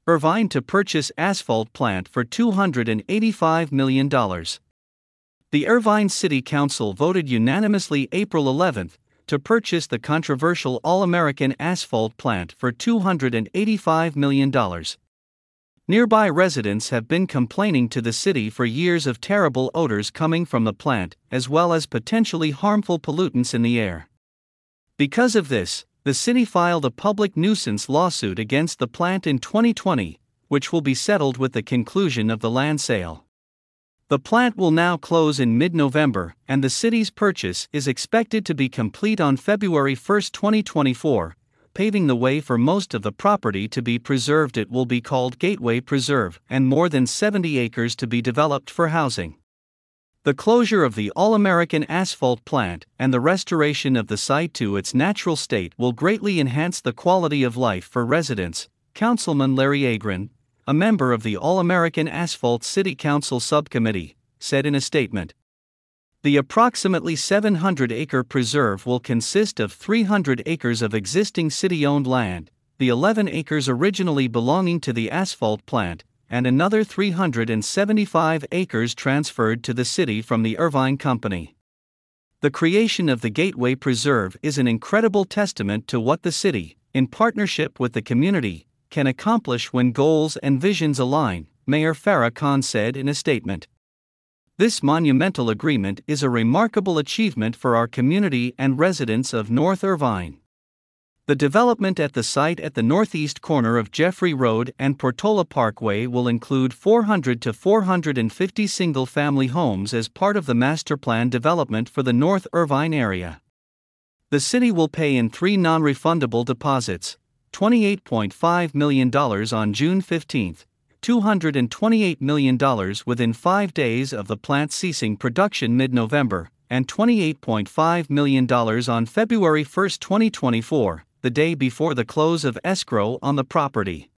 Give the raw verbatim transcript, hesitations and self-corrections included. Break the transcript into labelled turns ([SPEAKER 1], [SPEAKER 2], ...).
[SPEAKER 1] Irvine to purchase asphalt plant for two hundred eighty-five million dollars. The Irvine City Council voted unanimously April eleventh to purchase the controversial All-American asphalt plant for two hundred eighty-five million dollars. Nearby residents have been complaining to the city for years of terrible odors coming from the plant, as well as potentially harmful pollutants in the air. Because of this, the city filed a public nuisance lawsuit against the plant in twenty twenty, which will be settled with the conclusion of the land sale. The plant will now close in mid-November, and the city's purchase is expected to be complete on February first, twenty twenty-four, paving the way for most of the property to be preserved. It will be called Gateway Preserve, and more than seventy acres to be developed for housing. The closure of the All-American asphalt plant and the restoration of the site to its natural state will greatly enhance the quality of life for residents, Councilman Larry Agron, a member of the All-American Asphalt City Council Subcommittee, said in a statement. The approximately seven hundred acre preserve will consist of three hundred acres of existing city-owned land, the eleven acres originally belonging to the asphalt plant, and another three hundred seventy-five acres transferred to the city from the Irvine Company. The creation of the Gateway Preserve is an incredible testament to what the city, in partnership with the community, can accomplish when goals and visions align, Mayor Farah Khan said in a statement. This monumental agreement is a remarkable achievement for our community and residents of North Irvine. The development at the site at the northeast corner of Jeffrey Road and Portola Parkway will include four hundred to four hundred fifty single-family homes as part of the master plan development for the North Irvine area. The city will pay in three non-refundable deposits, twenty-eight point five million dollars on June fifteenth, two hundred twenty-eight million dollars within five days of the plant ceasing production mid-November, and twenty-eight point five million dollars on February first, twenty twenty-four, the day before the close of escrow on the property.